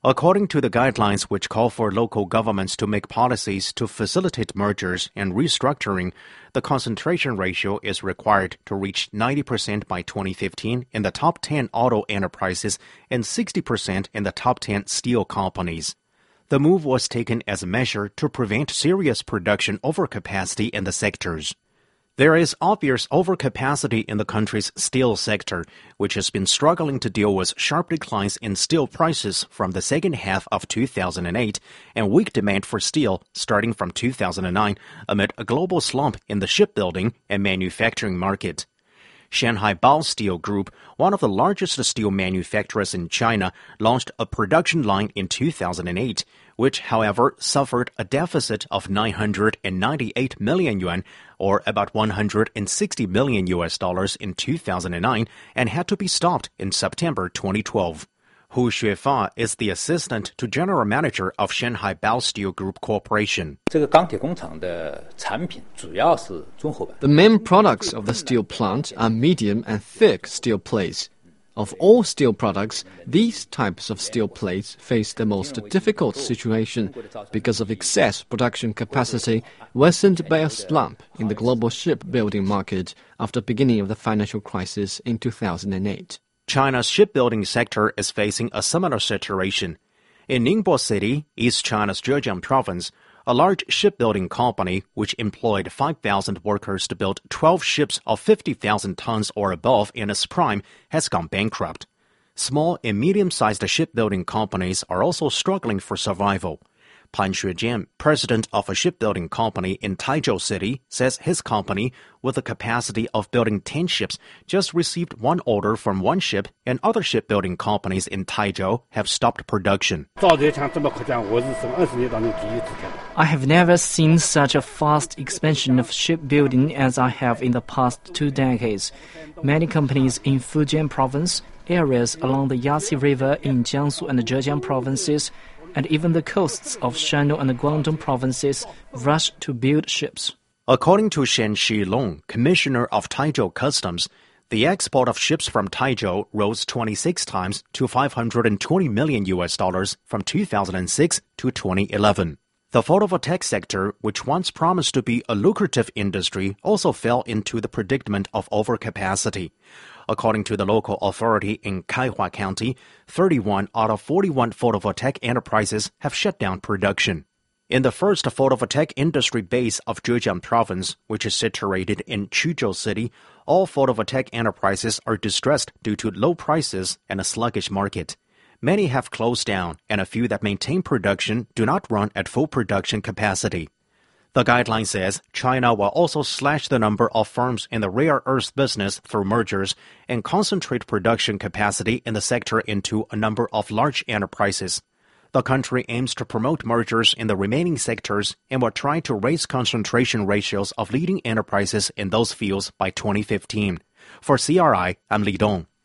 According to the guidelines which call for local governments to make policies to facilitate mergers and restructuring, the concentration ratio is required to reach 90% by 2015 in the top 10 auto enterprises and 60% in the top 10 steel companies. The move was taken as a measure to prevent serious production overcapacity in the sectors. There is obvious overcapacity in the country's steel sector, which has been struggling to deal with sharp declines in steel prices from the second half of 2008 and weak demand for steel starting from 2009 amid a global slump in the shipbuilding and manufacturing market. Shanghai Baosteel Group, one of the largest steel manufacturers in China, launched a production line in 2008, which, however, suffered a deficit of 998 million yuan, or about $160 million in 2009, and had to be stopped in September 2012. Hu Xuefa is the assistant to general manager of Shanghai Baosteel Group Corporation. The main products of the steel plant are medium and thick steel plates. Of all steel products, these types of steel plates face the most difficult situation because of excess production capacity worsened by a slump in the global shipbuilding market after the beginning of the financial crisis in 2008. China's shipbuilding sector is facing a similar situation. In Ningbo City, East China's Zhejiang province, a large shipbuilding company which employed 5,000 workers to build 12 ships of 50,000 tons or above in its prime has gone bankrupt. Small and medium-sized shipbuilding companies are also struggling for survival. Pan Xuejian, president of a shipbuilding company in Taizhou City, says his company, with a capacity of building 10 ships, just received one order from one ship, and other shipbuilding companies in Taizhou have stopped production. I have never seen such a fast expansion of shipbuilding as I have in the past 2 decades. Many companies in Fujian province, areas along the Yangtze River in Jiangsu and Zhejiang provinces, and even the coasts of Shandong and Guangdong provinces rush to build ships. According to Shen Shilong, commissioner of Taizhou Customs, the export of ships from Taizhou rose 26 times to $520 million from 2006 to 2011. The photovoltaic sector, which once promised to be a lucrative industry, also fell into the predicament of overcapacity. According to the local authority in Kaihua County, 31 out of 41 photovoltaic enterprises have shut down production. In the first photovoltaic industry base of Zhejiang province, which is situated in Quzhou City, all photovoltaic enterprises are distressed due to low prices and a sluggish market. Many have closed down, and a few that maintain production do not run at full production capacity. The guideline says China will also slash the number of firms in the rare earth business through mergers and concentrate production capacity in the sector into a number of large enterprises. The country aims to promote mergers in the remaining sectors and will try to raise concentration ratios of leading enterprises in those fields by 2015. For CRI, I'm Li Dong.